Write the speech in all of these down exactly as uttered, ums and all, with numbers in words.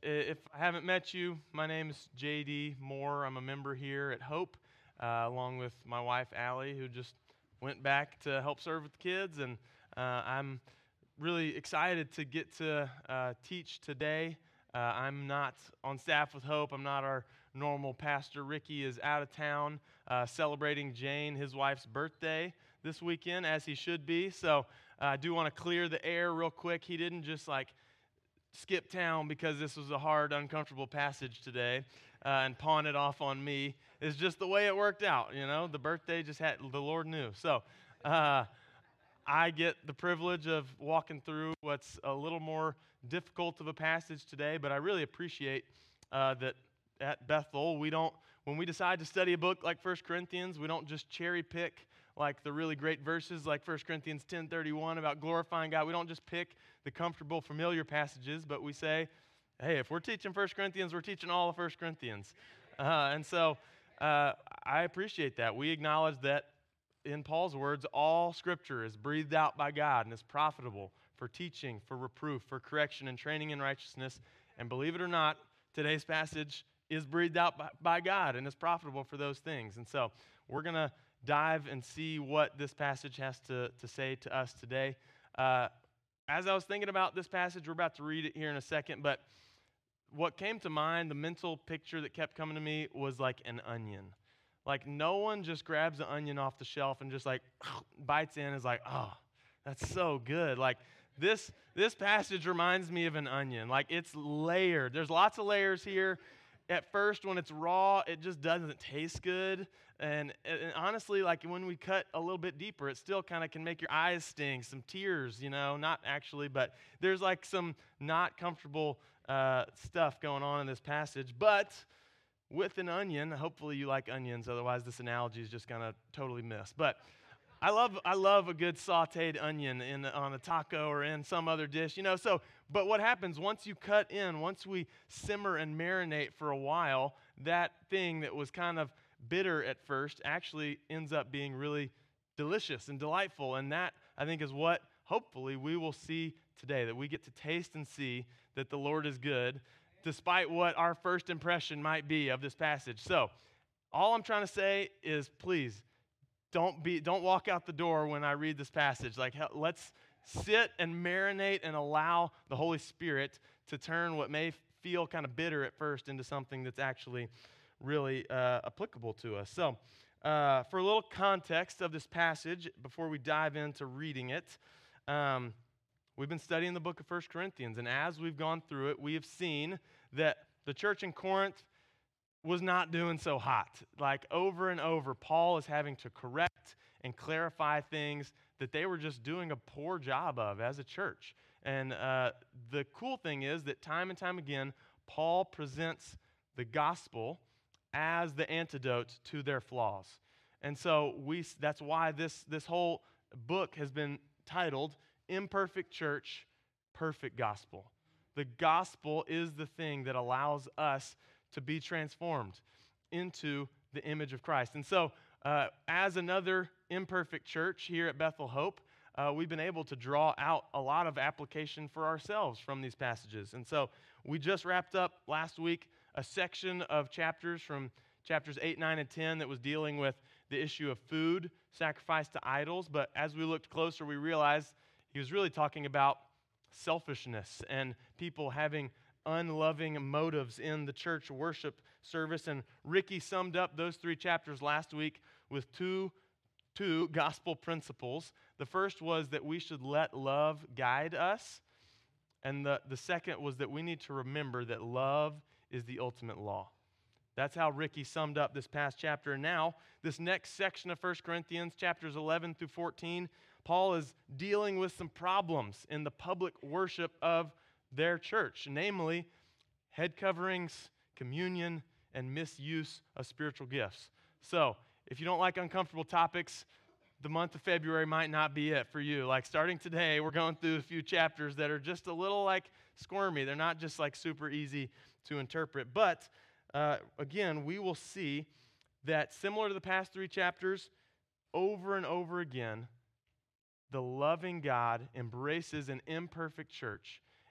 if I haven't met you, my name is J D Moore. I'm a member here at Hope, uh, along with my wife, Allie, who just went back to help serve with the kids. And uh, I'm really excited to get to uh, teach today. Uh, I'm not on staff with Hope. I'm not our normal pastor. Ricky is out of town uh, celebrating Jane, his wife's birthday this weekend, as he should be. So uh, I do want to clear the air real quick. He didn't just like skip town because this was a hard, uncomfortable passage today uh, and pawn it off on me. It's just the way it worked out, you know. The birthday just had, the Lord knew. So uh, I get the privilege of walking through what's a little more difficult of a passage today, but I really appreciate uh, that at Bethel, we don't, when we decide to study a book like First Corinthians, we don't just cherry pick like the really great verses like First Corinthians ten thirty-one about glorifying God. We don't just pick the comfortable, familiar passages, but we say, hey, if we're teaching First Corinthians, we're teaching all of First Corinthians. Uh, and so uh, I appreciate that. We acknowledge that, in Paul's words, all Scripture is breathed out by God and is profitable for teaching, for reproof, for correction, and training in righteousness. And believe it or not, today's passage is breathed out by, by God and is profitable for those things. And so we're going to dive and see what this passage has to, to say to us today. Uh, as I was thinking about this passage, we're about to read it here in a second, but what came to mind, the mental picture that kept coming to me was like an onion. Like no one just grabs an onion off the shelf and just like bites in and is like, oh, that's so good. Like this, this passage reminds me of an onion. Like it's layered. There's lots of layers here. At first, when it's raw, it just doesn't taste good. And, and honestly, like when we cut a little bit deeper, it still kind of can make your eyes sting, some tears, you know, not actually, but there's like some not comfortable uh, stuff going on in this passage. But with an onion, hopefully you like onions, otherwise this analogy is just going to totally miss. But I love I love a good sautéed onion in on a taco or in some other dish, you know. So, but what happens once you cut in, once we simmer and marinate for a while, that thing that was kind of bitter at first actually ends up being really delicious and delightful. And that, I think, is what hopefully we will see today, that we get to taste and see that the Lord is good, despite what our first impression might be of this passage. So, all I'm trying to say is, please, Don't be, don't walk out the door when I read this passage. Like, let's sit and marinate and allow the Holy Spirit to turn what may feel kind of bitter at first into something that's actually really uh, applicable to us. So, uh, for a little context of this passage, before we dive into reading it, um, we've been studying the book of First Corinthians, and as we've gone through it, we have seen that the church in Corinth was not doing so hot. Like over and over, Paul is having to correct and clarify things that they were just doing a poor job of as a church. And uh, the cool thing is that time and time again, Paul presents the gospel as the antidote to their flaws. And so we that's why this, this whole book has been titled Imperfect Church, Perfect Gospel. The gospel is the thing that allows us to be transformed into the image of Christ. And so, uh, as another imperfect church here at Bethel Hope, uh, we've been able to draw out a lot of application for ourselves from these passages. And so, we just wrapped up last week a section of chapters from chapters eight, nine, and ten that was dealing with the issue of food sacrificed to idols. But as we looked closer, we realized he was really talking about selfishness and people having unloving motives in the church worship service. And Ricky summed up those three chapters last week with two, two gospel principles. The first was that we should let love guide us. And the, the second was that we need to remember that love is the ultimate law. That's how Ricky summed up this past chapter. And now, this next section of First Corinthians, chapters eleven through fourteen, Paul is dealing with some problems in the public worship of their church, namely head coverings, communion, and misuse of spiritual gifts. So, if you don't like uncomfortable topics, the month of February might not be it for you. Like starting today, we're going through a few chapters that are just a little like squirmy. They're not just like super easy to interpret. But uh, again, we will see that similar to the past three chapters, over and over again, the loving God embraces an imperfect church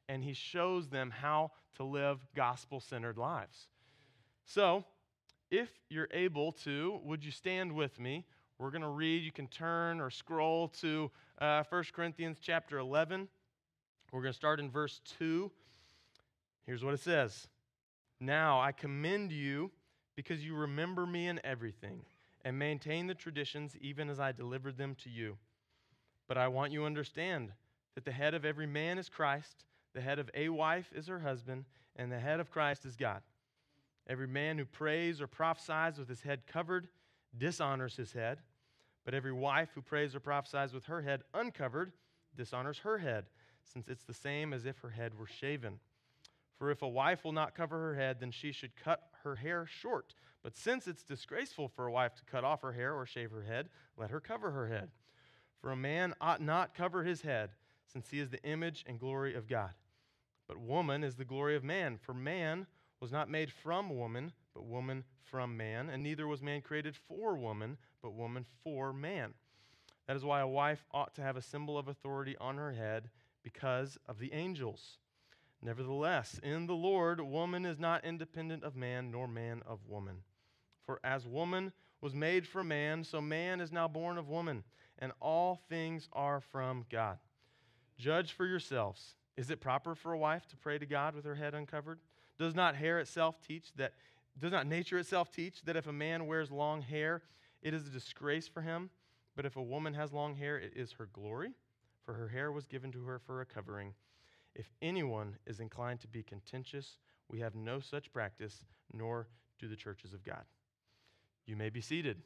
and he shows them how to live gospel-centered lives. So, if you're able to, would you stand with me? We're going to read. You can turn or scroll to uh, First Corinthians chapter eleven. We're going to start in verse two. Here's what it says. Now I commend you because you remember me in everything and maintain the traditions even as I delivered them to you. But I want you to understand that the head of every man is Christ, the head of a wife is her husband, and the head of Christ is God. Every man who prays or prophesies with his head covered dishonors his head, but every wife who prays or prophesies with her head uncovered dishonors her head, since it's the same as if her head were shaven. For if a wife will not cover her head, then she should cut her hair short. But since it's disgraceful for a wife to cut off her hair or shave her head, let her cover her head. For a man ought not cover his head, since he is the image and glory of God. But woman is the glory of man, for man was not made from woman, but woman from man, and neither was man created for woman, but woman for man. That is why a wife ought to have a symbol of authority on her head because of the angels. Nevertheless, in the Lord, woman is not independent of man, nor man of woman. For as woman was made from man, so man is now born of woman, and all things are from God. Judge for yourselves. Is it proper for a wife to pray to God with her head uncovered? Does not hair itself teach that, does not nature itself teach that if a man wears long hair, it is a disgrace for him? But if a woman has long hair, it is her glory, for her hair was given to her for a covering. If anyone is inclined to be contentious, we have no such practice, nor do the churches of God. You may be seated.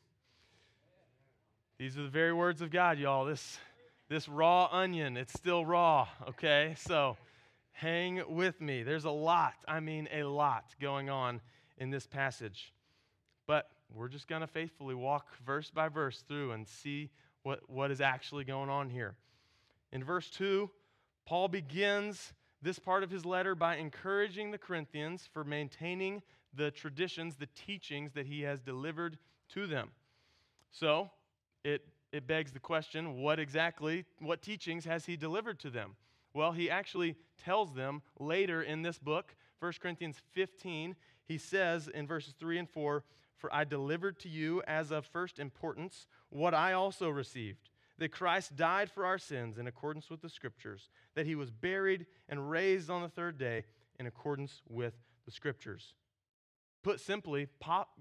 These are the very words of God, y'all. This, this raw onion, it's still raw, okay? So hang with me. There's a lot, I mean a lot going on in this passage. But we're just going to faithfully walk verse by verse through and see what, what is actually going on here. In verse two, Paul begins this part of his letter by encouraging the Corinthians for maintaining the traditions, the teachings that he has delivered to them. So it, it begs the question, what exactly, what teachings has he delivered to them? Well, he actually tells them later in this book, First Corinthians fifteen, he says in verses three and four, "For I delivered to you as of first importance what I also received, that Christ died for our sins in accordance with the Scriptures, that he was buried and raised on the third day in accordance with the Scriptures." Put simply,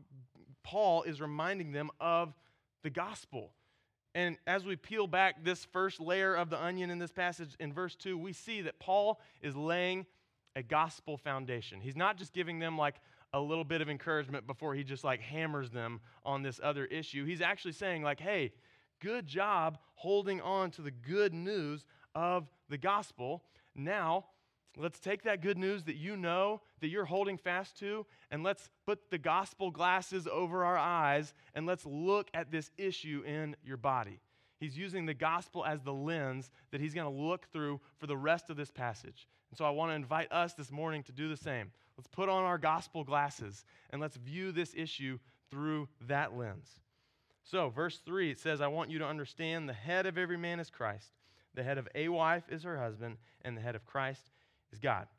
Paul is reminding them of the gospel. And as we peel back this first layer of the onion in this passage in verse two, we see that Paul is laying a gospel foundation. He's not just giving them like a little bit of encouragement before he just like hammers them on this other issue. He's actually saying like, hey, good job holding on to the good news of the gospel. Now, let's take that good news that you know, that you're holding fast to, and let's put the gospel glasses over our eyes, and let's look at this issue in your body. He's using the gospel as the lens that he's going to look through for the rest of this passage. And so I want to invite us this morning to do the same. Let's put on our gospel glasses, and let's view this issue through that lens. So, verse three, it says, "I want you to understand the head of every man is Christ, the head of a wife is her husband, and the head of Christ is God."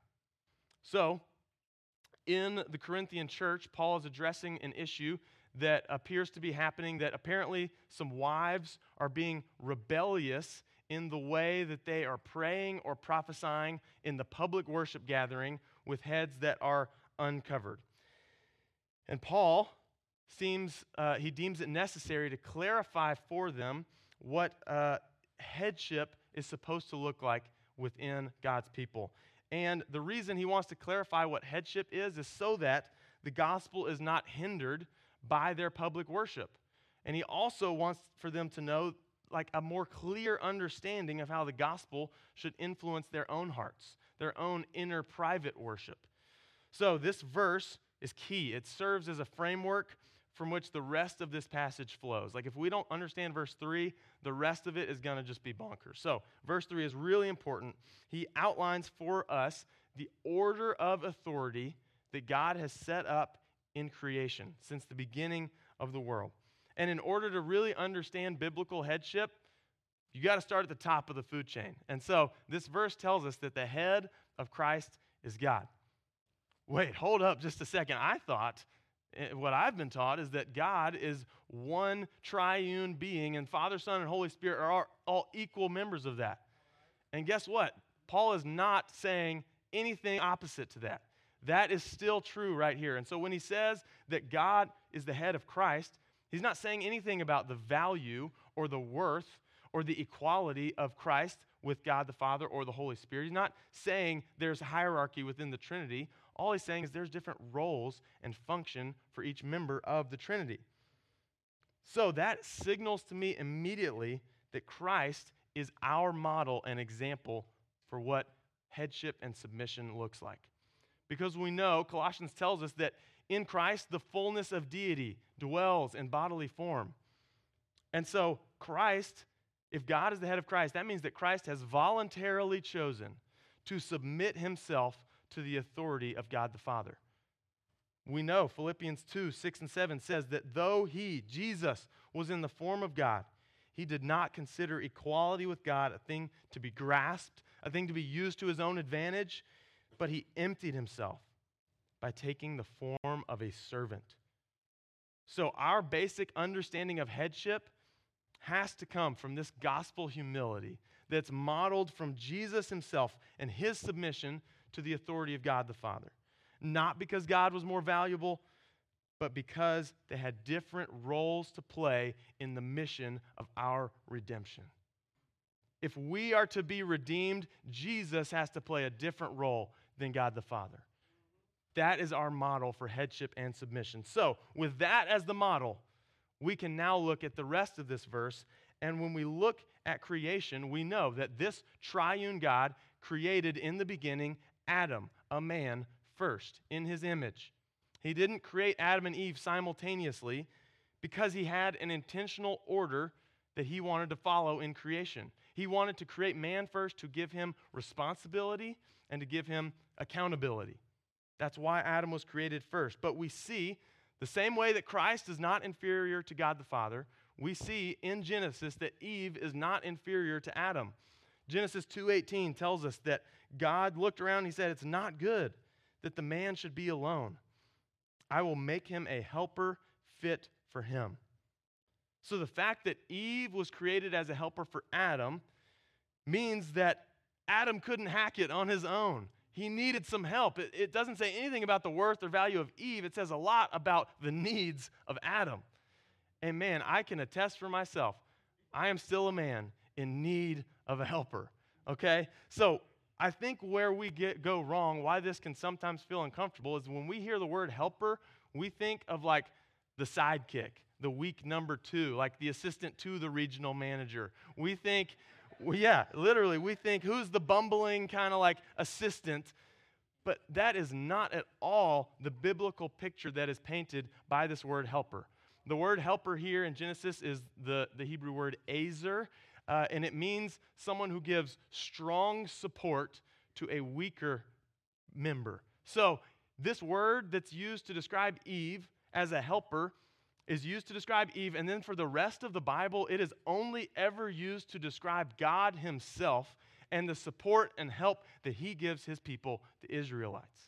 So, in the Corinthian church, Paul is addressing an issue that appears to be happening, that apparently some wives are being rebellious in the way that they are praying or prophesying in the public worship gathering with heads that are uncovered. And Paul seems, uh, he deems it necessary to clarify for them what uh, headship is supposed to look like within God's people. And the reason he wants to clarify what headship is is so that the gospel is not hindered by their public worship. And he also wants for them to know like a more clear understanding of how the gospel should influence their own hearts, their own inner private worship. So this verse is key. It serves as a framework from which the rest of this passage flows. Like if we don't understand verse three, the rest of it is going to just be bonkers. So verse three is really important. He outlines for us the order of authority that God has set up in creation since the beginning of the world. And in order to really understand biblical headship, you got to start at the top of the food chain. And so this verse tells us that the head of Christ is God. Wait, hold up just a second. I thought, eh, what I've been taught is that God is one triune being, and Father, Son, and Holy Spirit are all, all equal members of that. And guess what? Paul is not saying anything opposite to that. That is still true right here. And so when he says that God is the head of Christ, he's not saying anything about the value or the worth or the equality of Christ with God the Father or the Holy Spirit. He's not saying there's a hierarchy within the Trinity. All he's saying is there's different roles and function for each member of the Trinity. So that signals to me immediately that Christ is our model and example for what headship and submission looks like. Because we know, Colossians tells us that in Christ, the fullness of deity dwells in bodily form. And so Christ, if God is the head of Christ, that means that Christ has voluntarily chosen to submit himself to the authority of God the Father. We know Philippians two, six and seven says that though he, Jesus, was in the form of God, he did not consider equality with God a thing to be grasped, a thing to be used to his own advantage, but he emptied himself by taking the form of a servant. So our basic understanding of headship has to come from this gospel humility that's modeled from Jesus himself and his submission to the authority of God the Father. Not because God was more valuable, but because they had different roles to play in the mission of our redemption. If we are to be redeemed, Jesus has to play a different role than God the Father. That is our model for headship and submission. So, with that as the model, we can now look at the rest of this verse, and when we look at creation, we know that this triune God created in the beginning Adam, a man, first, in his image. He didn't create Adam and Eve simultaneously because he had an intentional order that he wanted to follow in creation. He wanted to create man first to give him responsibility and to give him accountability. That's why Adam was created first. But we see the same way that Christ is not inferior to God the Father, we see in Genesis that Eve is not inferior to Adam. Genesis two eighteen tells us that God looked around and he said, "It's not good that the man should be alone. I will make him a helper fit for him." So the fact that Eve was created as a helper for Adam means that Adam couldn't hack it on his own. He needed some help. It, it doesn't say anything about the worth or value of Eve. It says a lot about the needs of Adam. And man, I can attest for myself, I am still a man in need of a helper, okay? So I think where we get go wrong, why this can sometimes feel uncomfortable, is when we hear the word helper, we think of like the sidekick, the weak number two, like the assistant to the regional manager. We think, well, yeah, literally, we think who's the bumbling kind of like assistant, but that is not at all the biblical picture that is painted by this word helper. The word helper here in Genesis is the, the Hebrew word ezer, uh, and it means someone who gives strong support to a weaker member. So this word that's used to describe Eve as a helper is used to describe Eve, and then for the rest of the Bible, it is only ever used to describe God himself and the support and help that he gives his people, the Israelites.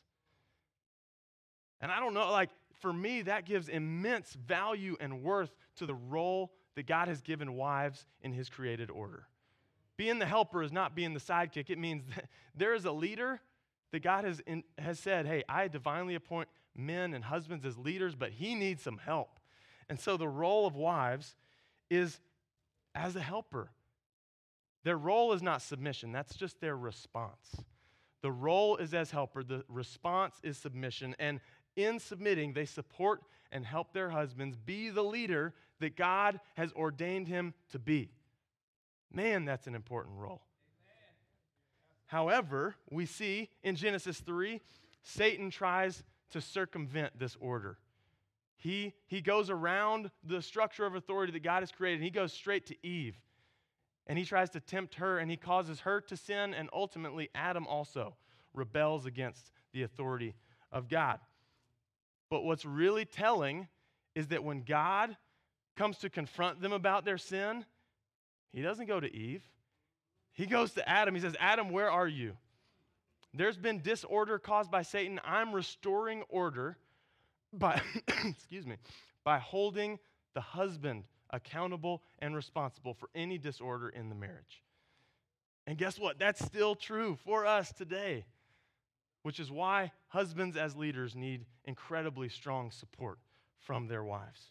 And I don't know, like, for me, that gives immense value and worth to the role that God has given wives in his created order. Being the helper is not being the sidekick. It means that there is a leader that God has, in, has said, hey, I divinely appoint men and husbands as leaders, but he needs some help. And so the role of wives is as a helper. Their role is not submission. That's just their response. The role is as helper. The response is submission. And in submitting, they support and help their husbands be the leader that God has ordained him to be. Man, that's an important role. Amen. However, we see in Genesis three, Satan tries to circumvent this order. He, he goes around the structure of authority that God has created, and he goes straight to Eve. And he tries to tempt her, and he causes her to sin, and ultimately Adam also rebels against the authority of God. But what's really telling is that when God comes to confront them about their sin, he doesn't go to Eve. He goes to Adam. He says, Adam, where are you? There's been disorder caused by Satan. I'm restoring order by, excuse me, by holding the husband accountable and responsible for any disorder in the marriage. And guess what? That's still true for us today, which is why husbands as leaders need incredibly strong support from their wives.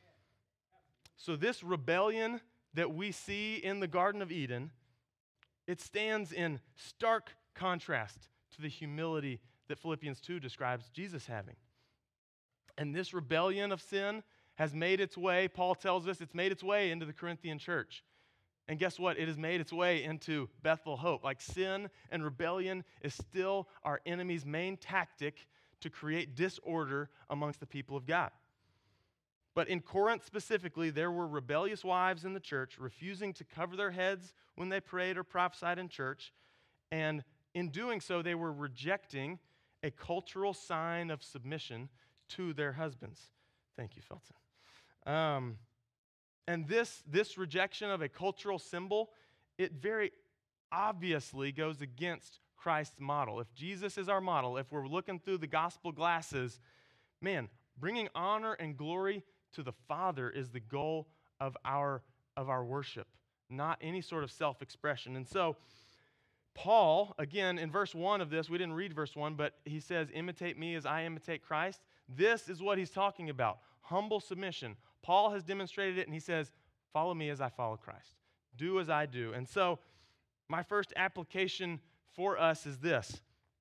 So this rebellion that we see in the Garden of Eden, it stands in stark contrast to the humility that Philippians two describes Jesus having. And this rebellion of sin has made its way, Paul tells us, it's made its way into the Corinthian church. And guess what? It has made its way into Bethel Hope. Like sin and rebellion is still our enemy's main tactic to create disorder amongst the people of God. But in Corinth specifically, there were rebellious wives in the church refusing to cover their heads when they prayed or prophesied in church. And in doing so, they were rejecting a cultural sign of submission to their husbands. Thank you, Felton. Um, and this, this rejection of a cultural symbol, it very obviously goes against Christ's model. If Jesus is our model, if we're looking through the gospel glasses, man, bringing honor and glory to the Father is the goal of our, of our worship, not any sort of self-expression. And so, Paul, again, in verse one of this, we didn't read verse one, but he says, imitate me as I imitate Christ. This is what he's talking about, humble submission. Paul has demonstrated it, and he says, follow me as I follow Christ. Do as I do. And so, my first application for us is this.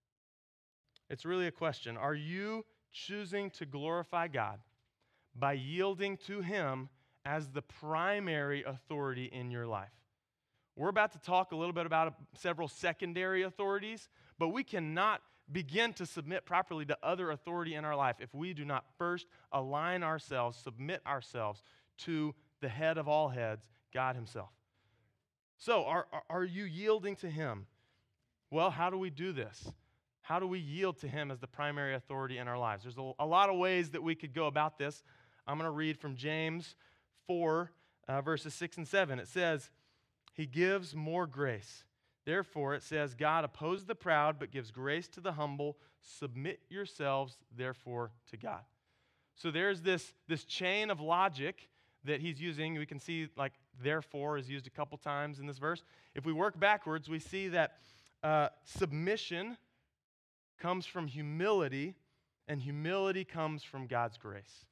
It's really a question. Are you choosing to glorify God by yielding to Him as the primary authority in your life? We're about to talk a little bit about several secondary authorities, but we cannot begin to submit properly to other authority in our life if we do not first align ourselves, submit ourselves to the head of all heads, God Himself. So, are, are you yielding to Him? Well, how do we do this? How do we yield to Him as the primary authority in our lives? There's a, a lot of ways that we could go about this. I'm going to read from James four, uh, verses six and seven. It says, He gives more grace. Therefore, it says, God opposes the proud, but gives grace to the humble. Submit yourselves, therefore, to God. So there's this, this chain of logic that he's using. We can see, like, therefore is used a couple times in this verse. If we work backwards, we see that uh, submission comes from humility, and humility comes from God's grace.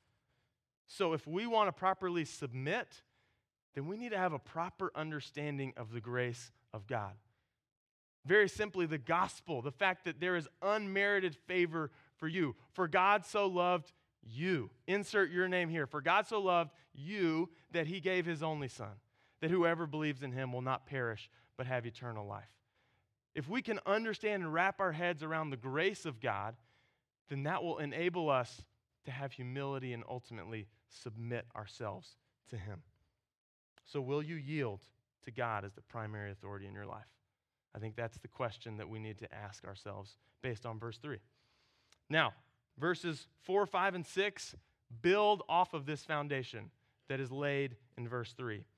So if we want to properly submit, then we need to have a proper understanding of the grace of God. Very simply, the gospel, the fact that there is unmerited favor for you. For God so loved you. Insert your name here. For God so loved you that He gave His only Son, that whoever believes in Him will not perish but have eternal life. If we can understand and wrap our heads around the grace of God, then that will enable us to have humility and ultimately submit ourselves to Him. So will you yield to God as the primary authority in your life? I think that's the question that we need to ask ourselves based on verse three. Now, verses four, five, and six build off of this foundation that is laid in verse three. It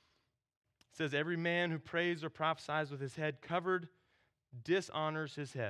says, every man who prays or prophesies with his head covered dishonors his head.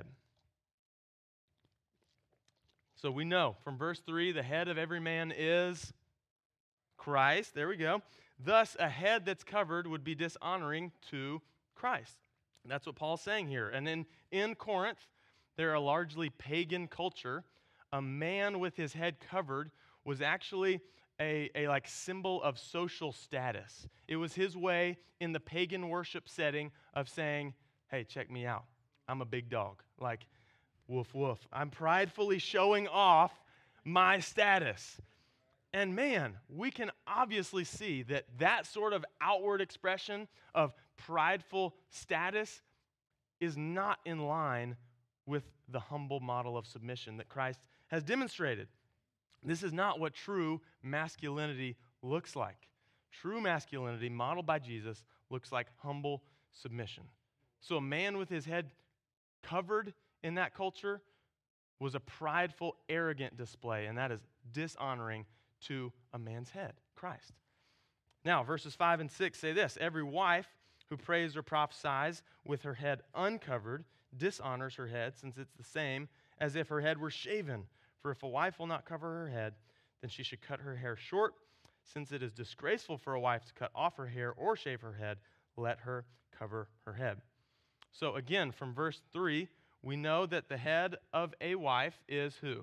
So we know from verse three, the head of every man is Christ. There we go. Thus, a head that's covered would be dishonoring to Christ. And that's what Paul's saying here. And in, in Corinth, they're a largely pagan culture. A man with his head covered was actually a, a like symbol of social status. It was his way in the pagan worship setting of saying, hey, check me out. I'm a big dog. Like, woof, woof. I'm pridefully showing off my status. And man, we can obviously see that that sort of outward expression of prideful status is not in line with the humble model of submission that Christ has demonstrated. This is not what true masculinity looks like. True masculinity, modeled by Jesus, looks like humble submission. So a man with his head covered in that culture was a prideful, arrogant display, and that is dishonoring to a man's head, Christ. Now, verses five and six say this, every wife who prays or prophesies with her head uncovered dishonors her head, since it's the same as if her head were shaven. For if a wife will not cover her head, then she should cut her hair short. Since it is disgraceful for a wife to cut off her hair or shave her head, let her cover her head. So again, from verse three, we know that the head of a wife is who?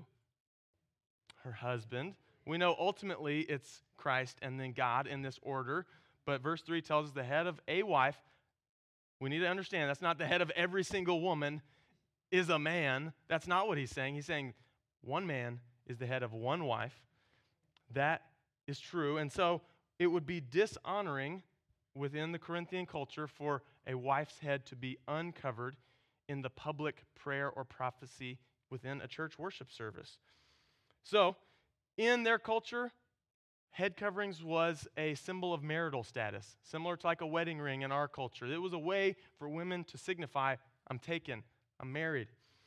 Her husband. We know ultimately it's Christ and then God in this order, but verse three tells us the head of a wife, we need to understand that's not the head of every single woman, is a man. That's not what he's saying. He's saying one man is the head of one wife. That is true. And so it would be dishonoring within the Corinthian culture for a wife's head to be uncovered in the public prayer or prophecy within a church worship service. So in their culture, head coverings was a symbol of marital status, similar to like a wedding ring in our culture. It was a way for women to signify, I'm taken, I'm married.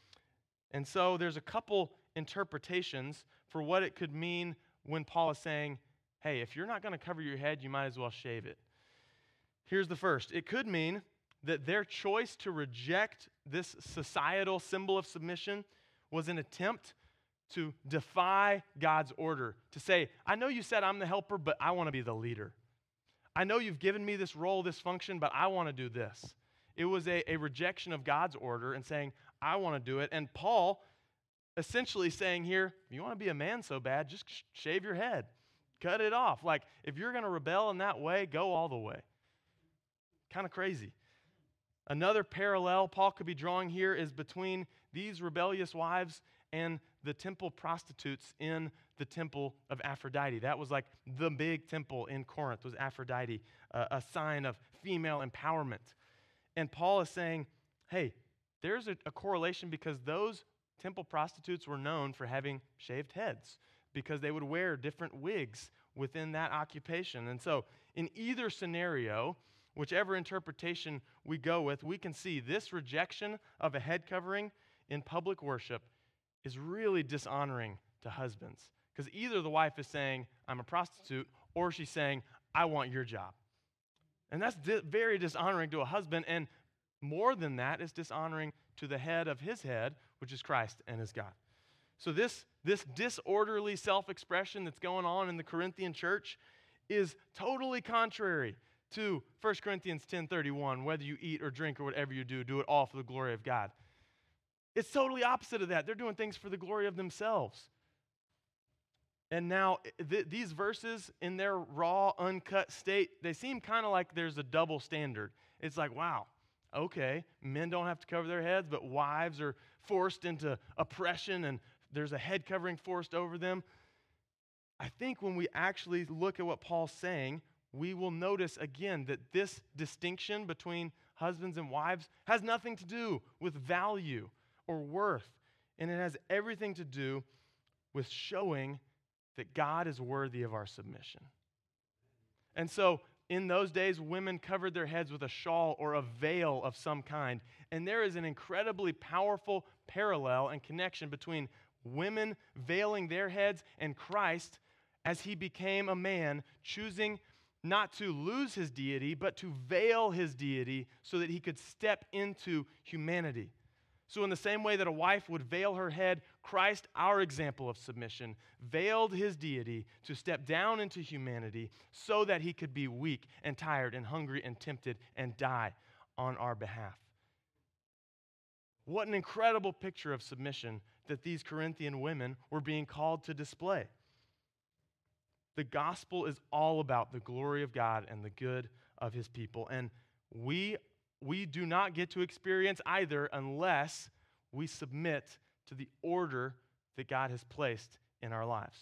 And so there's a couple interpretations for what it could mean when Paul is saying, hey, if you're not going to cover your head, you might as well shave it. Here's the first. It could mean that their choice to reject this societal symbol of submission was an attempt to defy God's order, to say, I know you said I'm the helper, but I want to be the leader. I know you've given me this role, this function, but I want to do this. It was a, a rejection of God's order and saying, I want to do it. And Paul essentially saying here, if you want to be a man so bad, just sh- shave your head. Cut it off. Like, if you're going to rebel in that way, go all the way. Kind of crazy. Another parallel Paul could be drawing here is between these rebellious wives and the temple prostitutes in the temple of Aphrodite. That was like the big temple in Corinth, was Aphrodite, uh, a sign of female empowerment. And Paul is saying, hey, there's a, a correlation because those temple prostitutes were known for having shaved heads because they would wear different wigs within that occupation. And so in either scenario, whichever interpretation we go with, we can see this rejection of a head covering in public worship is really dishonoring to husbands. Because either the wife is saying, I'm a prostitute, or she's saying, I want your job. And that's di- very dishonoring to a husband, and more than that, it's dishonoring to the head of his head, which is Christ and his God. So this, this disorderly self-expression that's going on in the Corinthian church is totally contrary to First Corinthians ten thirty-one, whether you eat or drink or whatever you do, do it all for the glory of God. It's totally opposite of that. They're doing things for the glory of themselves. And now th- these verses in their raw, uncut state, they seem kind of like there's a double standard. It's like, wow, okay, men don't have to cover their heads, but wives are forced into oppression and there's a head covering forced over them. I think when we actually look at what Paul's saying, we will notice again that this distinction between husbands and wives has nothing to do with value or worth, and it has everything to do with showing that God is worthy of our submission. And so in those days, women covered their heads with a shawl or a veil of some kind, and there is an incredibly powerful parallel and connection between women veiling their heads and Christ as he became a man, choosing not to lose his deity, but to veil his deity so that he could step into humanity. So in the same way that a wife would veil her head, Christ, our example of submission, veiled his deity to step down into humanity so that he could be weak and tired and hungry and tempted and die on our behalf. What an incredible picture of submission that these Corinthian women were being called to display. The gospel is all about the glory of God and the good of his people. And we, we do not get to experience either unless we submit to the order that God has placed in our lives.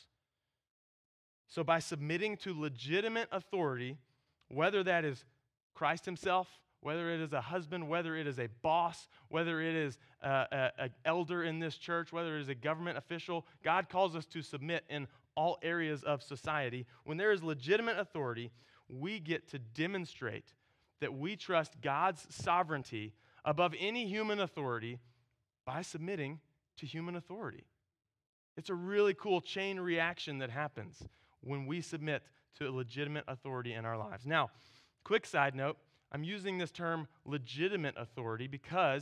So by submitting to legitimate authority, whether that is Christ himself, whether it is a husband, whether it is a boss, whether it is an elder in this church, whether it is a government official, God calls us to submit in all areas of society. When there is legitimate authority, we get to demonstrate that we trust God's sovereignty above any human authority by submitting to human authority. It's a really cool chain reaction that happens when we submit to a legitimate authority in our lives. Now, quick side note, I'm using this term legitimate authority because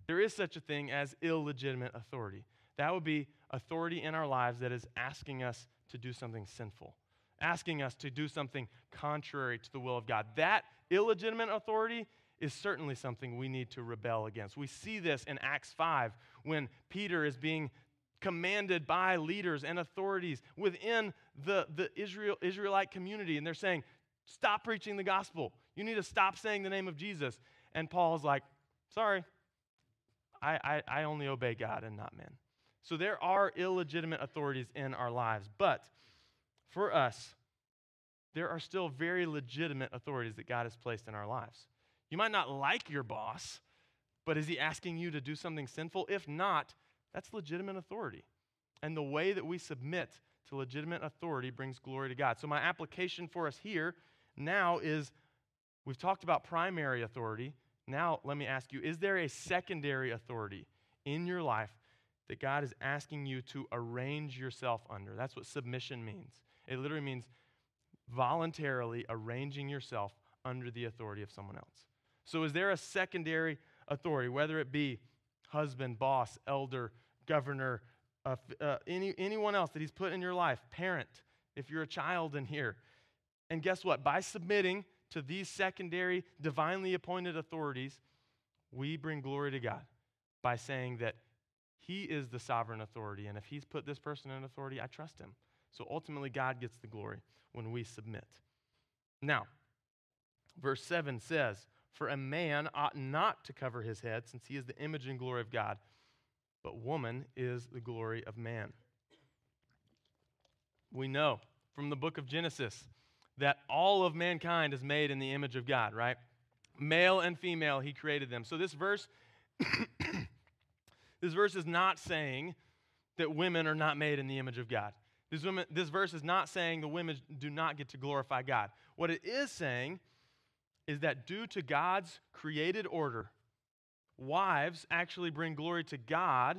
there is such a thing as illegitimate authority. That would be authority in our lives that is asking us to do something sinful, asking us to do something contrary to the will of God. That illegitimate authority is certainly something we need to rebel against. We see this in Acts five when Peter is being commanded by leaders and authorities within the, the Israel, Israelite community, and they're saying, stop preaching the gospel. You need to stop saying the name of Jesus. And Paul's like, sorry, I, I, I only obey God and not men. So there are illegitimate authorities in our lives, but for us, there are still very legitimate authorities that God has placed in our lives. You might not like your boss, but is he asking you to do something sinful? If not, that's legitimate authority. And the way that we submit to legitimate authority brings glory to God. So my application for us here now is, we've talked about primary authority. Now let me ask you, is there a secondary authority in your life that God is asking you to arrange yourself under? That's what submission means. It literally means voluntarily arranging yourself under the authority of someone else. So is there a secondary authority, whether it be husband, boss, elder, governor, uh, uh, any, anyone else that he's put in your life, parent, if you're a child in here? And guess what? By submitting to these secondary, divinely appointed authorities, we bring glory to God by saying that he is the sovereign authority, and if he's put this person in authority, I trust him. So ultimately, God gets the glory when we submit. Now, verse seven says, for a man ought not to cover his head, since he is the image and glory of God, but woman is the glory of man. We know from the book of Genesis that all of mankind is made in the image of God, right? Male and female, he created them. So this verse, this verse is not saying that women are not made in the image of God. This, women, this verse is not saying the women do not get to glorify God. What it is saying is that due to God's created order, wives actually bring glory to God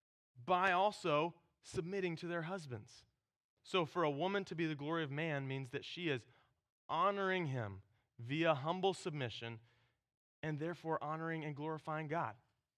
by also submitting to their husbands. So for a woman to be the glory of man means that she is honoring him via humble submission and therefore honoring and glorifying God.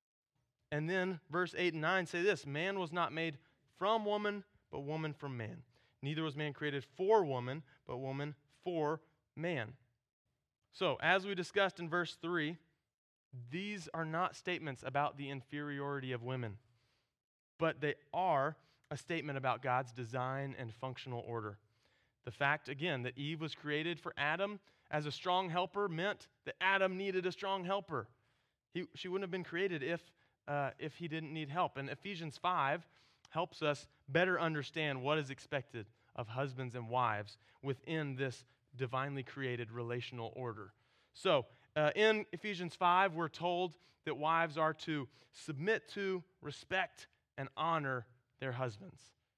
And then verse eight and nine say this, man was not made from woman, but woman from man. Neither was man created for woman, but woman for man. So, as we discussed in verse three, these are not statements about the inferiority of women, but they are a statement about God's design and functional order. The fact, again, that Eve was created for Adam as a strong helper meant that Adam needed a strong helper. He, she wouldn't have been created if, uh, if he didn't need help. And Ephesians five helps us better understand what is expected of husbands and wives within this divinely created relational order. So, uh, in Ephesians five, we're told that wives are to submit to, respect, and honor their husbands.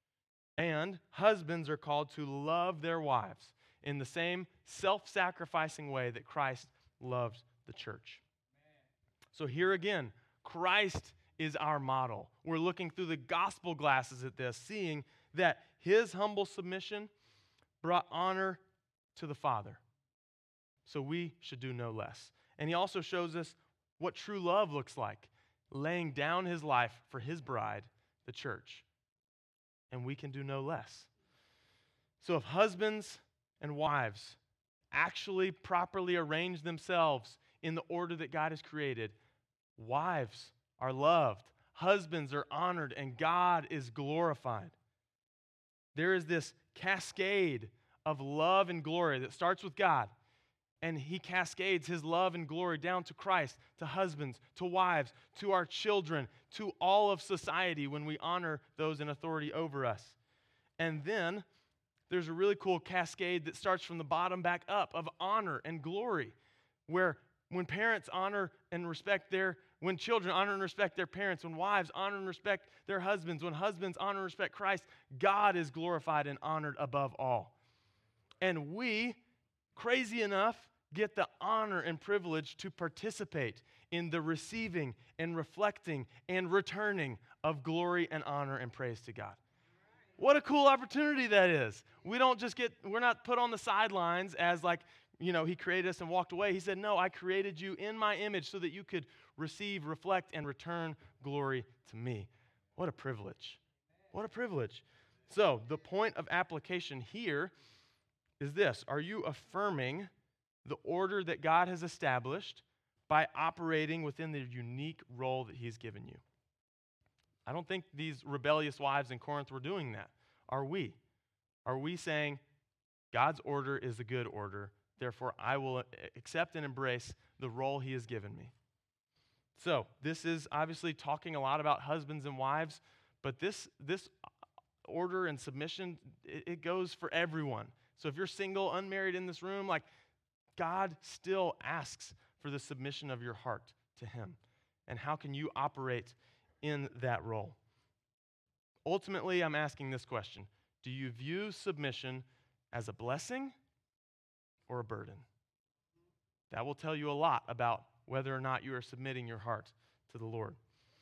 And husbands are called to love their wives in the same self-sacrificing way that Christ loved the church. So here again, Christ is our model. We're looking through the gospel glasses at this, seeing that his humble submission brought honor to the Father. So we should do no less. And he also shows us what true love looks like, laying down his life for his bride, the church. And we can do no less. So if husbands and wives actually properly arrange themselves in the order that God has created, wives are loved, husbands are honored, and God is glorified. There is this cascade of love and glory that starts with God, and he cascades his love and glory down to Christ, to husbands, to wives, to our children, to all of society when we honor those in authority over us. And then there's a really cool cascade that starts from the bottom back up of honor and glory, where when parents honor and respect their, when children honor and respect their parents, when wives honor and respect their husbands, when husbands honor and respect Christ, God is glorified and honored above all. And we, crazy enough, get the honor and privilege to participate in the receiving and reflecting and returning of glory and honor and praise to God. What a cool opportunity that is. We don't just get, we're not put on the sidelines as like, you know, he created us and walked away. He said, no, I created you in my image so that you could receive, reflect, and return glory to me. What a privilege. What a privilege. So, the point of application here is this. Are you affirming the order that God has established by operating within the unique role that he's given you? I don't think these rebellious wives in Corinth were doing that. Are we? Are we saying, God's order is a good order, therefore I will accept and embrace the role he has given me? So, this is obviously talking a lot about husbands and wives, but this, this order and submission, it, it goes for everyone. So if you're single, unmarried in this room, like, God still asks for the submission of your heart to him. And how can you operate in that role? Ultimately, I'm asking this question. Do you view submission as a blessing or a burden? That will tell you a lot about whether or not you are submitting your heart to the Lord.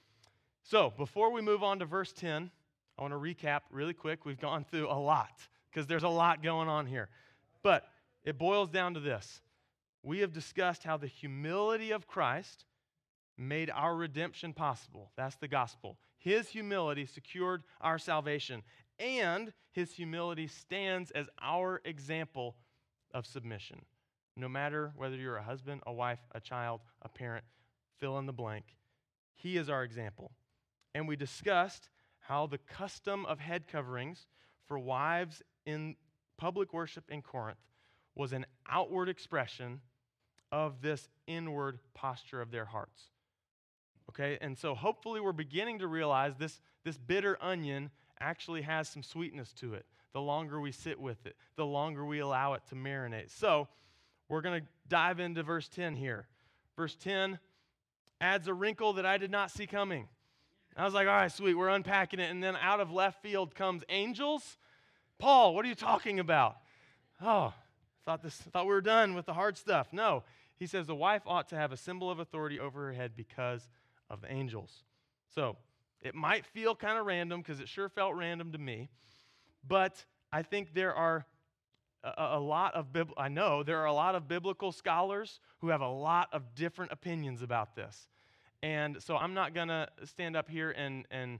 So, before we move on to verse ten, I want to recap really quick. We've gone through a lot because there's a lot going on here. But it boils down to this. We have discussed how the humility of Christ made our redemption possible. That's the gospel. His humility secured our salvation, and his humility stands as our example of submission. No matter whether you're a husband, a wife, a child, a parent, fill in the blank, he is our example. And we discussed how the custom of head coverings for wives in public worship in Corinth was an outward expression of this inward posture of their hearts. Okay, and so hopefully we're beginning to realize this, this bitter onion actually has some sweetness to it. The longer we sit with it, the longer we allow it to marinate. So we're going to dive into verse ten here. Verse ten adds a wrinkle that I did not see coming. I was like, all right, sweet, we're unpacking it. And then out of left field comes angels. Paul, what are you talking about? Oh, thought this, thought we were done with the hard stuff. No, he says the wife ought to have a symbol of authority over her head because of the angels. So it might feel kind of random because it sure felt random to me, but I think there are a, a lot of, Bib- I know there are a lot of biblical scholars who have a lot of different opinions about this. And so I'm not going to stand up here and, and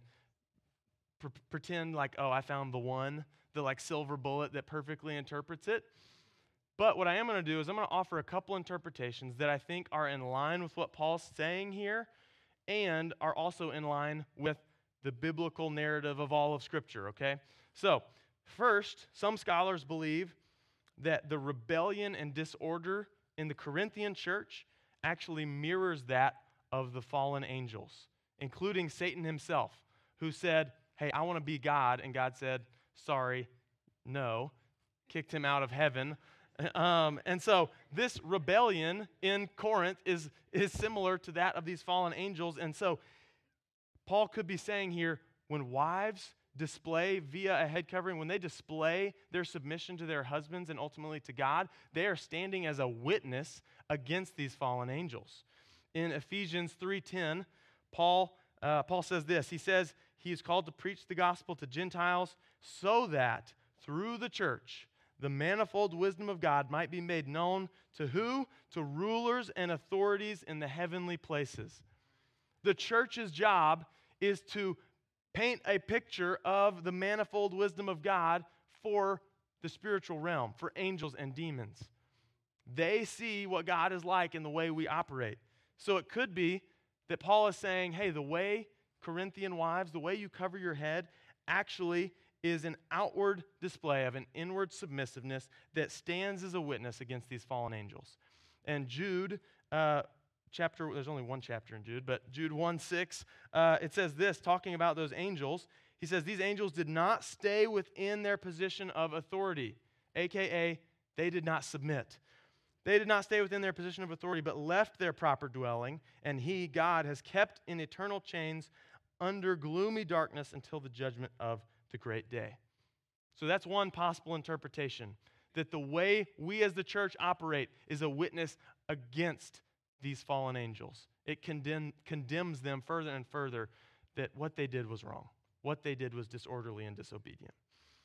pr- pretend like, oh, I found the one, the like silver bullet that perfectly interprets it. But what I am going to do is I'm going to offer a couple interpretations that I think are in line with what Paul's saying here and are also in line with the biblical narrative of all of Scripture, okay? So, first, some scholars believe that the rebellion and disorder in the Corinthian church actually mirrors that of the fallen angels, including Satan himself, who said, hey, I want to be God, and God said, sorry, no, kicked him out of heaven. Um, and so this rebellion in Corinth is, is similar to that of these fallen angels. And so Paul could be saying here, when wives display via a head covering, when they display their submission to their husbands and ultimately to God, they are standing as a witness against these fallen angels. In Ephesians three ten, Paul, uh, Paul says this. He says he is called to preach the gospel to Gentiles so that through the church the manifold wisdom of God might be made known to who? To rulers and authorities in the heavenly places. The church's job is to paint a picture of the manifold wisdom of God for the spiritual realm, for angels and demons. They see what God is like in the way we operate. So it could be that Paul is saying, hey, the way Corinthian wives, the way you cover your head actually is an outward display of an inward submissiveness that stands as a witness against these fallen angels. And Jude, uh, chapter, there's only one chapter in Jude, but Jude one six, uh, it says this, talking about those angels. He says, these angels did not stay within their position of authority, a k a they did not submit. They did not stay within their position of authority, but left their proper dwelling, and he, God, has kept in eternal chains under gloomy darkness until the judgment of the great day. So that's one possible interpretation, that the way we as the church operate is a witness against these fallen angels. It condemn, condemns them further and further that what they did was wrong. What they did was disorderly and disobedient.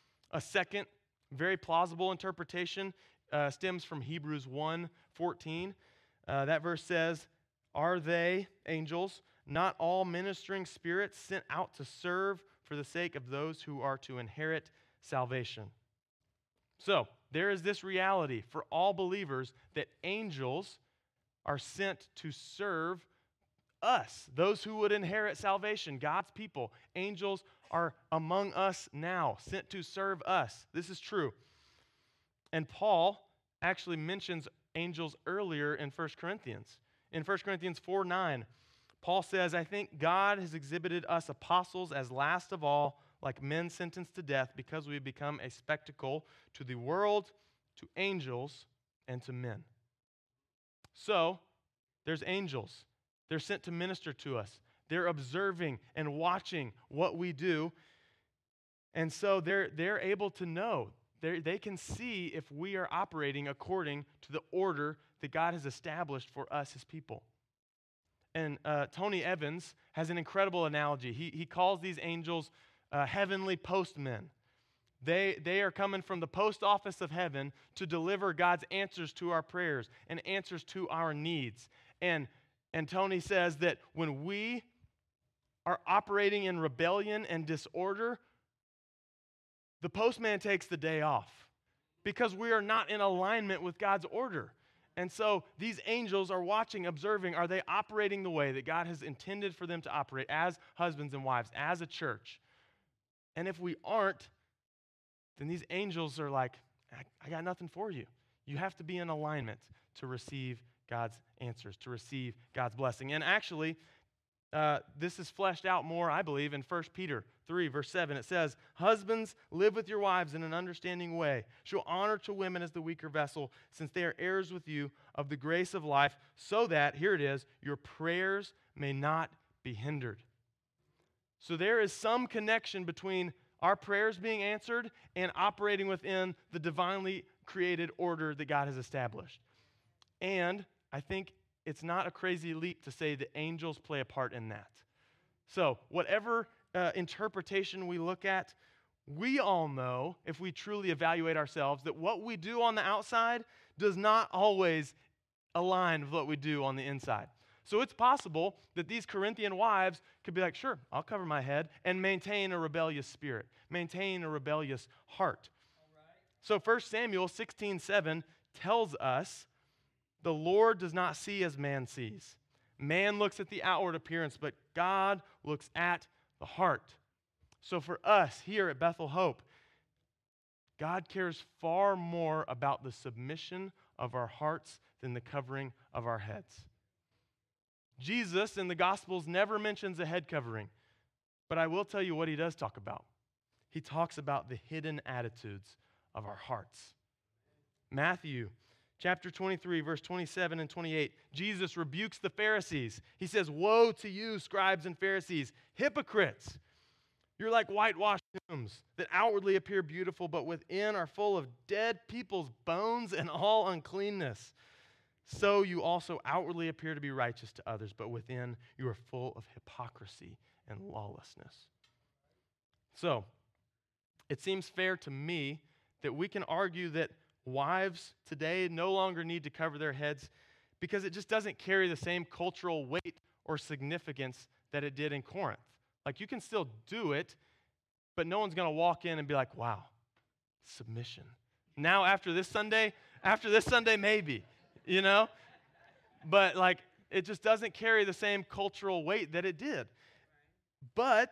A second, very plausible interpretation uh, stems from Hebrews one fourteen. Uh, that verse says, Are they, angels, not all ministering spirits sent out to serve for the sake of those who are to inherit salvation? So, there is this reality for all believers that angels are sent to serve us, those who would inherit salvation, God's people. Angels are among us now, sent to serve us. This is true. And Paul actually mentions angels earlier in First Corinthians. In First Corinthians four nine, Paul says, I think God has exhibited us apostles as last of all, like men sentenced to death, because we have become a spectacle to the world, to angels, and to men. So, there's angels. They're sent to minister to us. They're observing and watching what we do. And so they're, they're able to know. They're, they can see if we are operating according to the order that God has established for us, his people. And uh, Tony Evans has an incredible analogy. He, he calls these angels uh, heavenly postmen. They, they are coming from the post office of heaven to deliver God's answers to our prayers and answers to our needs. And, and Tony says that when we are operating in rebellion and disorder, the postman takes the day off because we are not in alignment with God's order. And so these angels are watching, observing, are they operating the way that God has intended for them to operate as husbands and wives, as a church? And if we aren't, then these angels are like, I, I got nothing for you. You have to be in alignment to receive God's answers, to receive God's blessing. And actually, uh, this is fleshed out more, I believe, in First Peter three, verse seven. It says, husbands, live with your wives in an understanding way. Show honor to women as the weaker vessel, since they are heirs with you of the grace of life, so that, here it is, your prayers may not be hindered. So there is some connection between our prayers being answered and operating within the divinely created order that God has established. And I think it's not a crazy leap to say that angels play a part in that. So whatever uh, interpretation we look at, we all know, if we truly evaluate ourselves, that what we do on the outside does not always align with what we do on the inside. So it's possible that these Corinthian wives could be like, sure, I'll cover my head, and maintain a rebellious spirit, maintain a rebellious heart. Right. So First Samuel sixteen seven tells us the Lord does not see as man sees. Man looks at the outward appearance, but God looks at the heart. So for us here at Bethel Hope, God cares far more about the submission of our hearts than the covering of our heads. Jesus in the Gospels never mentions a head covering, but I will tell you what he does talk about. He talks about the hidden attitudes of our hearts. Matthew chapter twenty-three, verse twenty-seven and twenty-eight, Jesus rebukes the Pharisees. He says, woe to you, scribes and Pharisees, hypocrites! You're like whitewashed tombs that outwardly appear beautiful, but within are full of dead people's bones and all uncleanness. So you also outwardly appear to be righteous to others, but within you are full of hypocrisy and lawlessness. So, it seems fair to me that we can argue that wives today no longer need to cover their heads because it just doesn't carry the same cultural weight or significance that it did in Corinth. Like, you can still do it, but no one's going to walk in and be like, wow, submission. Now, after this Sunday, after this Sunday, maybe. You know? But like, it just doesn't carry the same cultural weight that it did. But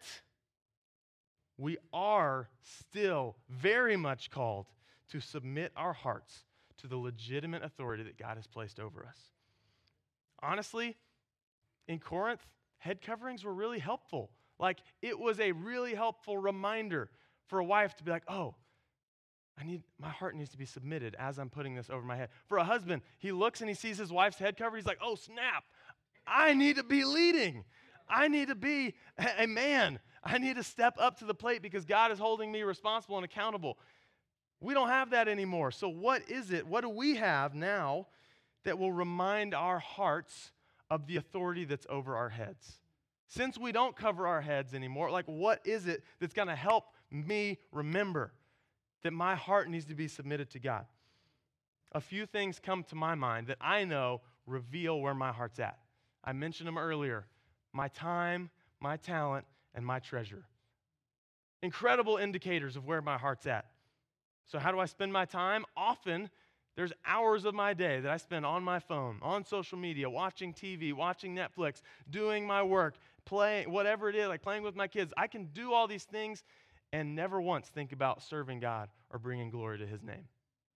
we are still very much called to submit our hearts to the legitimate authority that God has placed over us. Honestly, in Corinth, head coverings were really helpful. Like, it was a really helpful reminder for a wife to be like, oh, I need, my heart needs to be submitted as I'm putting this over my head. For a husband, he looks and he sees his wife's head cover. He's like, oh, snap. I need to be leading. I need to be a man. I need to step up to the plate because God is holding me responsible and accountable. We don't have that anymore. So what is it? What do we have now that will remind our hearts of the authority that's over our heads? Since we don't cover our heads anymore, like, what is it that's going to help me remember that my heart needs to be submitted to God? A few things come to my mind that I know reveal where my heart's at. I mentioned them earlier. My time, my talent, and my treasure. Incredible indicators of where my heart's at. So how do I spend my time? Often, there's hours of my day that I spend on my phone, on social media, watching T V, watching Netflix, doing my work, playing, whatever it is, like playing with my kids. I can do all these things and never once think about serving God or bringing glory to his name.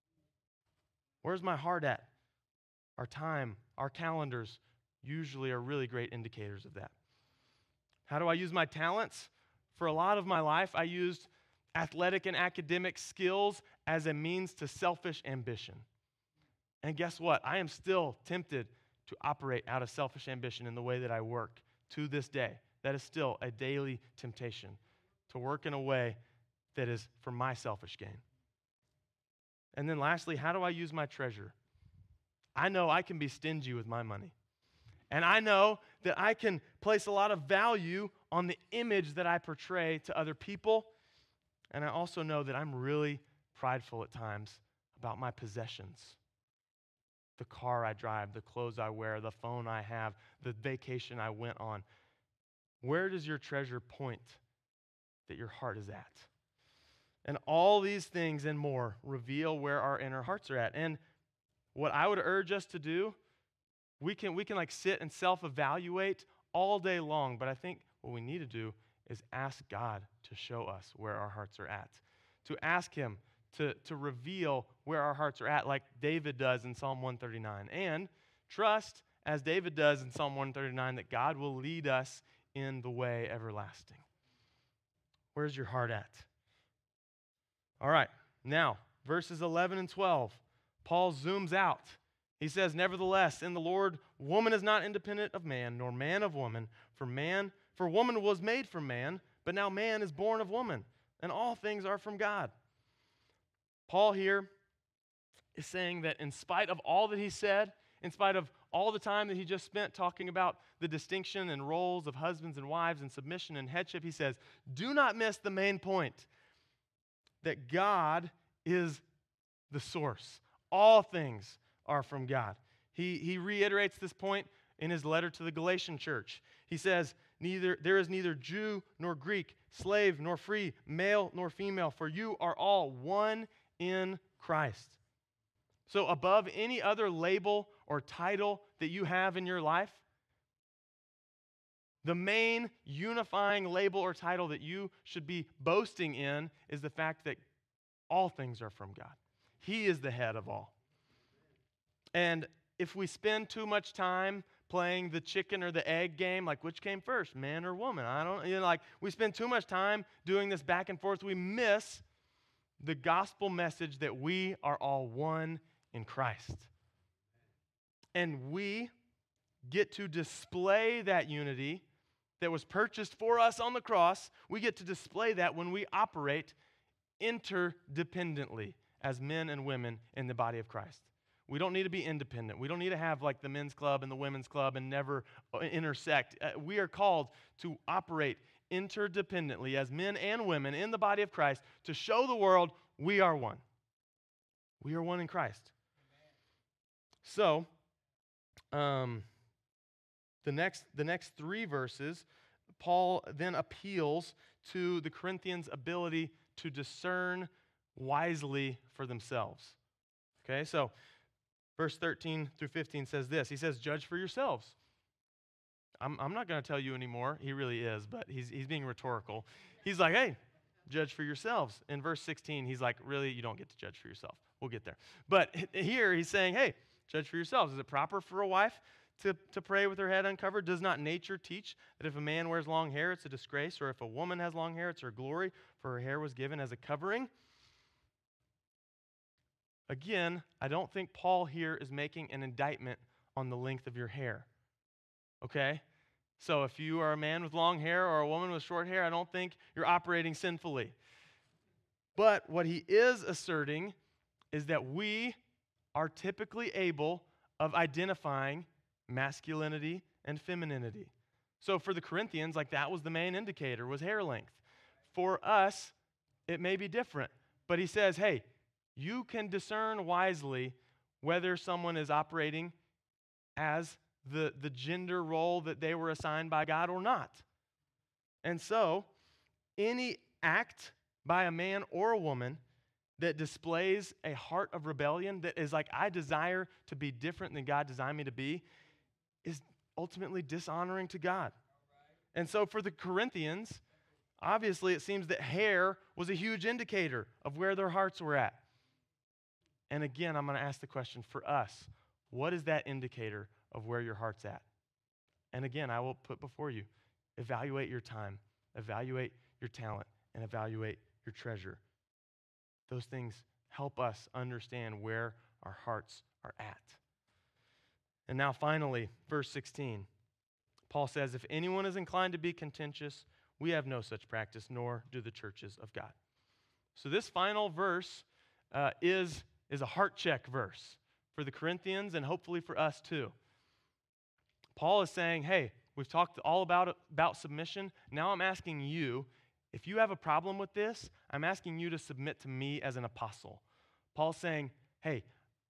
Where's my heart at? Our time, our calendars usually are really great indicators of that. How do I use my talents? For a lot of my life, I used athletic and academic skills as a means to selfish ambition. And guess what? I am still tempted to operate out of selfish ambition in the way that I work to this day. That is still a daily temptation, to work in a way that is for my selfish gain. And then lastly, how do I use my treasure? I know I can be stingy with my money. And I know that I can place a lot of value on the image that I portray to other people. And I also know that I'm really prideful at times about my possessions. The car I drive, the clothes I wear, the phone I have, the vacation I went on. Where does your treasure point that your heart is at? And all these things and more reveal where our inner hearts are at. And what I would urge us to do, we can we can like sit and self-evaluate all day long, but I think what we need to do is ask God to show us where our hearts are at. To ask him to, to reveal where our hearts are at, like David does in Psalm one thirty-nine. And trust, as David does in Psalm one thirty-nine, that God will lead us in the way everlasting. Where's your heart at? All right, now, verses eleven and twelve, Paul zooms out. He says, nevertheless, in the Lord, woman is not independent of man, nor man of woman. For man, for woman was made from man, but now man is born of woman, and all things are from God. Paul here is saying that in spite of all that he said, in spite of all the time that he just spent talking about the distinction and roles of husbands and wives and submission and headship, he says, do not miss the main point, that God is the source. All things are from God. He, he reiterates this point in his letter to the Galatian church. He says, neither there is neither Jew nor Greek, slave nor free, male nor female, for you are all one in Christ. So above any other label or title that you have in your life, the main unifying label or title that you should be boasting in is the fact that all things are from God. He is the head of all. And if we spend too much time playing the chicken or the egg game, like which came first, man or woman? I don't, you know, like we spend too much time doing this back and forth, we miss the gospel message that we are all one in Christ. And we get to display that unity that was purchased for us on the cross. We get to display that when we operate interdependently as men and women in the body of Christ. We don't need to be independent. We don't need to have like the men's club and the women's club and never intersect. Uh, we are called to operate interdependently as men and women in the body of Christ to show the world we are one. We are one in Christ. So, um, the next the next three verses, Paul then appeals to the Corinthians' ability to discern wisely for themselves. Okay, so verse thirteen through fifteen says this. He says, judge for yourselves. I'm, I'm not going to tell you anymore. He really is, but he's, he's being rhetorical. He's like, hey, judge for yourselves. In verse sixteen, he's like, really, you don't get to judge for yourself. We'll get there. But here he's saying, hey, judge for yourselves. Is it proper for a wife to, to pray with her head uncovered? Does not nature teach that if a man wears long hair, it's a disgrace, or if a woman has long hair, it's her glory, for her hair was given as a covering? Again, I don't think Paul here is making an indictment on the length of your hair. Okay? So if you are a man with long hair or a woman with short hair, I don't think you're operating sinfully. But what he is asserting is that we are typically able of identifying masculinity and femininity. So for the Corinthians, like that was the main indicator, was hair length. For us, it may be different. But he says, hey, you can discern wisely whether someone is operating as the, the gender role that they were assigned by God or not. And so, any act by a man or a woman that displays a heart of rebellion, that is like, I desire to be different than God designed me to be, is ultimately dishonoring to God. And so for the Corinthians, obviously it seems that hair was a huge indicator of where their hearts were at. And again, I'm going to ask the question for us, what is that indicator of where your heart's at? And again, I will put before you, evaluate your time, evaluate your talent, and evaluate your treasure. Those things help us understand where our hearts are at. And now finally, verse sixteen, Paul says, if anyone is inclined to be contentious, we have no such practice, nor do the churches of God. So this final verse uh, is, is a heart check verse for the Corinthians and hopefully for us too. Paul is saying, hey, we've talked all about, about submission. Now I'm asking you, if you have a problem with this, I'm asking you to submit to me as an apostle. Paul's saying, hey,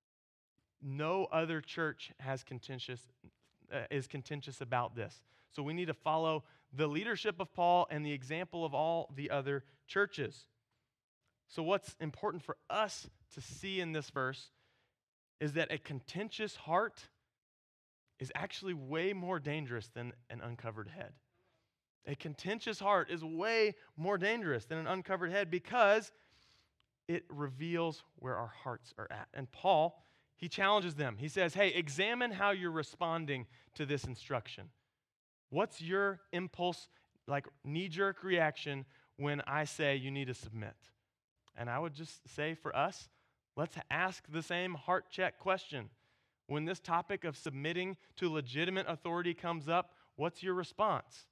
no other church has contentious, uh, is contentious about this. So we need to follow the leadership of Paul and the example of all the other churches. So what's important for us to see in this verse is that a contentious heart is actually way more dangerous than an uncovered head. A contentious heart is way more dangerous than an uncovered head because it reveals where our hearts are at. And Paul, he challenges them. He says, hey, examine how you're responding to this instruction. What's your impulse, like knee-jerk reaction when I say you need to submit? And I would just say for us, let's ask the same heart check question. When this topic of submitting to legitimate authority comes up, what's your response?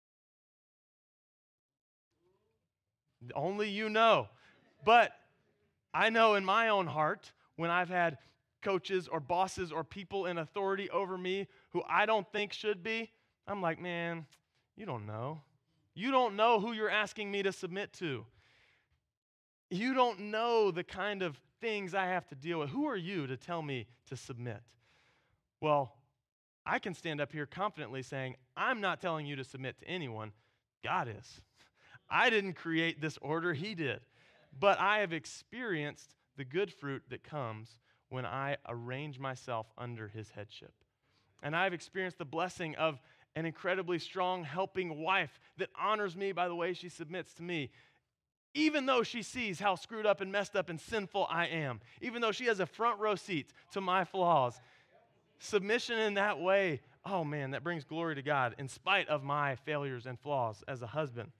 Only you know. But I know in my own heart, when I've had coaches or bosses or people in authority over me who I don't think should be, I'm like, man, you don't know. You don't know who you're asking me to submit to. You don't know the kind of things I have to deal with. Who are you to tell me to submit? Well, I can stand up here confidently saying, I'm not telling you to submit to anyone. God is. I didn't create this order, he did. But I have experienced the good fruit that comes when I arrange myself under his headship. And I've experienced the blessing of an incredibly strong, helping wife that honors me by the way she submits to me, even though she sees how screwed up and messed up and sinful I am, even though she has a front row seat to my flaws. Submission in that way, oh man, that brings glory to God in spite of my failures and flaws as a husband.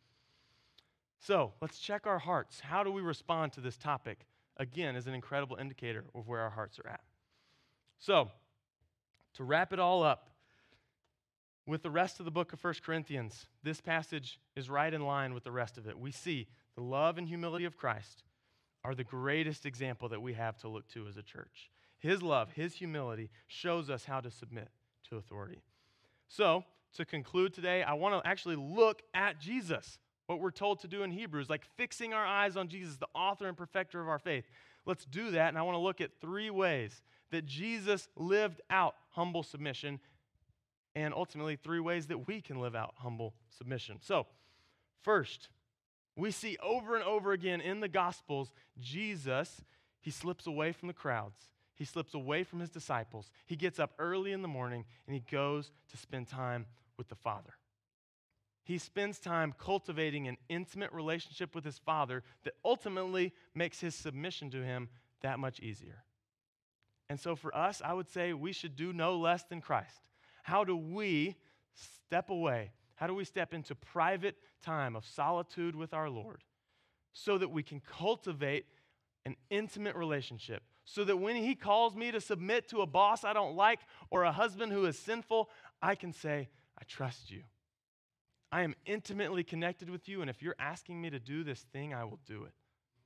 So let's check our hearts. How do we respond to this topic? Again, is an incredible indicator of where our hearts are at. So, to wrap it all up, with the rest of the book of First Corinthians, this passage is right in line with the rest of it. We see the love and humility of Christ are the greatest example that we have to look to as a church. His love, his humility shows us how to submit to authority. So, to conclude today, I want to actually look at Jesus. What we're told to do in Hebrews, like fixing our eyes on Jesus, the author and perfecter of our faith. Let's do that, and I want to look at three ways that Jesus lived out humble submission, and ultimately three ways that we can live out humble submission. So, first, we see over and over again in the Gospels, Jesus, he slips away from the crowds. He slips away from his disciples. He gets up early in the morning, and he goes to spend time with the Father. He spends time cultivating an intimate relationship with his Father that ultimately makes his submission to him that much easier. And so for us, I would say we should do no less than Christ. How do we step away? How do we step into private time of solitude with our Lord so that we can cultivate an intimate relationship, so that when he calls me to submit to a boss I don't like or a husband who is sinful, I can say, I trust you. I am intimately connected with you, and if you're asking me to do this thing, I will do it.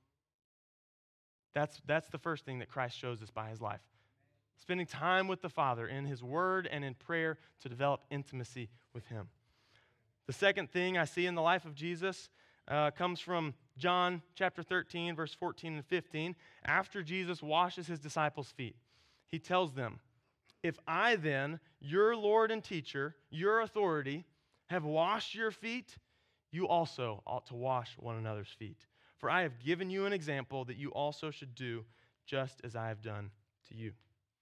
That's, that's the first thing that Christ shows us by his life. Spending time with the Father in his word and in prayer to develop intimacy with him. The second thing I see in the life of Jesus uh, comes from John chapter thirteen, verse fourteen and fifteen. After Jesus washes his disciples' feet, he tells them, If I then, your Lord and teacher, your authority, have washed your feet, you also ought to wash one another's feet. For I have given you an example that you also should do just as I have done to you.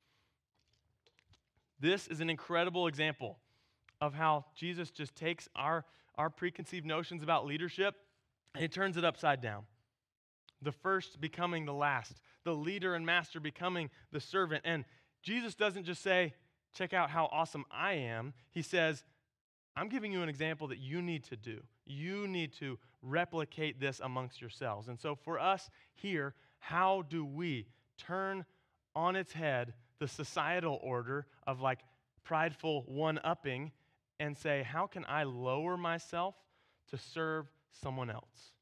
This is an incredible example of how Jesus just takes our, our preconceived notions about leadership and he turns it upside down. The first becoming the last, the leader and master becoming the servant. And Jesus doesn't just say, check out how awesome I am. He says, I'm giving you an example that you need to do. You need to replicate this amongst yourselves. And so for us here, how do we turn on its head the societal order of like prideful one-upping and say, how can I lower myself to serve someone else?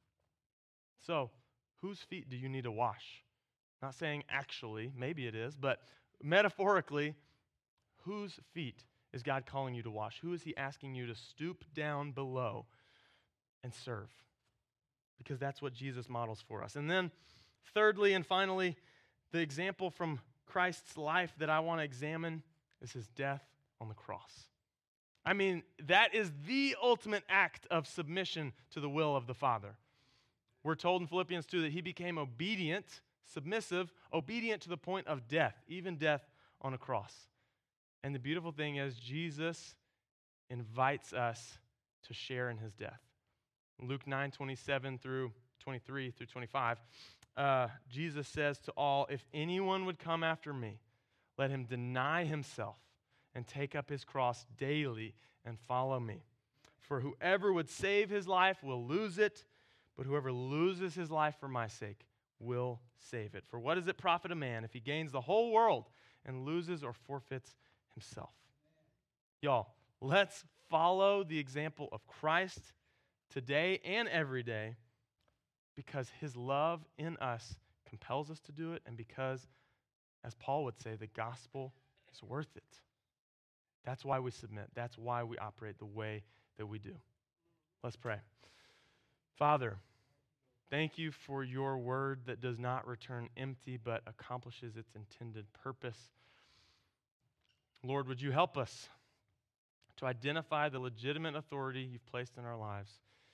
So, whose feet do you need to wash? Not saying actually, maybe it is, but metaphorically, whose feet is God calling you to wash? Who is he asking you to stoop down below and serve? Because that's what Jesus models for us. And then, thirdly and finally, the example from Christ's life that I want to examine is his death on the cross. I mean, that is the ultimate act of submission to the will of the Father. We're told in Philippians two that he became obedient, submissive, obedient to the point of death, even death on a cross. And the beautiful thing is Jesus invites us to share in his death. Luke nine, twenty-seven through twenty-three through twenty-five, uh, Jesus says to all, if anyone would come after me, let him deny himself and take up his cross daily and follow me. For whoever would save his life will lose it, but whoever loses his life for my sake will save it. For what does it profit a man if he gains the whole world and loses or forfeits himself? Y'all, let's follow the example of Christ today and every day because his love in us compels us to do it and because, as Paul would say, the gospel is worth it. That's why we submit. That's why we operate the way that we do. Let's pray. Father, thank you for your word that does not return empty but accomplishes its intended purpose. Lord, would you help us to identify the legitimate authority you've placed in our lives?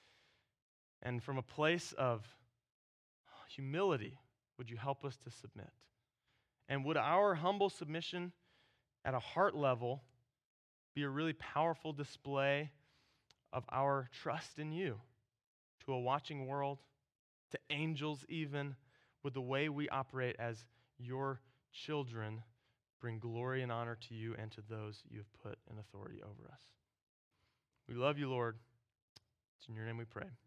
And from a place of humility, would you help us to submit? And would our humble submission at a heart level be a really powerful display of our trust in you to a watching world, to angels even, with the way we operate as your children bring glory and honor to you and to those you have put in authority over us. We love you, Lord. It's in your name we pray.